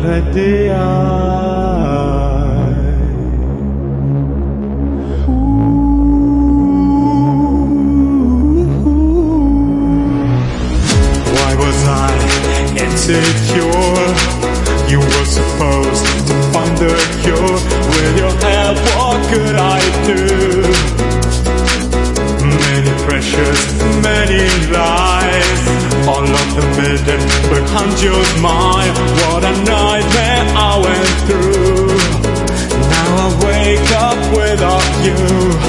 Why was I insecure? You were supposed to find the cure. With your help, what could I do? Many pressures, many lies, all of them hidden behind your smile. What a nightmare I went through. Now I wake up without you.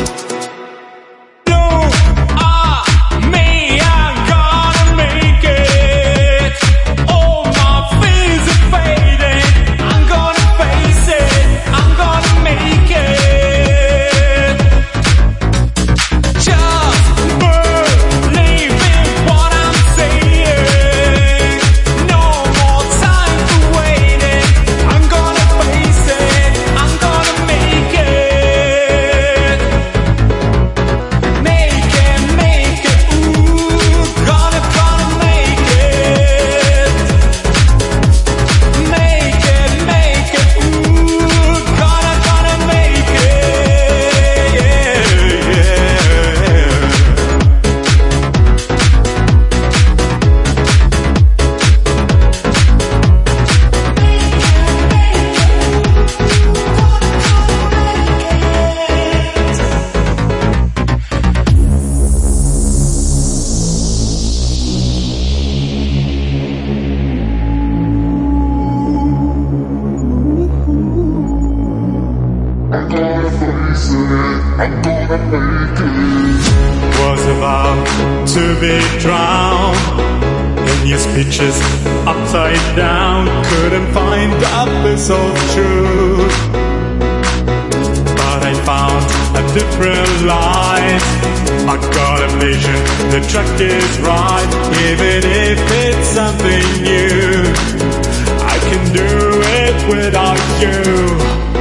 Was about to be drowned in your speeches, upside down. Couldn't find the bliss of truth, but I found a different light. I got a vision, the track is right. Even if it's something new, I can do it without you.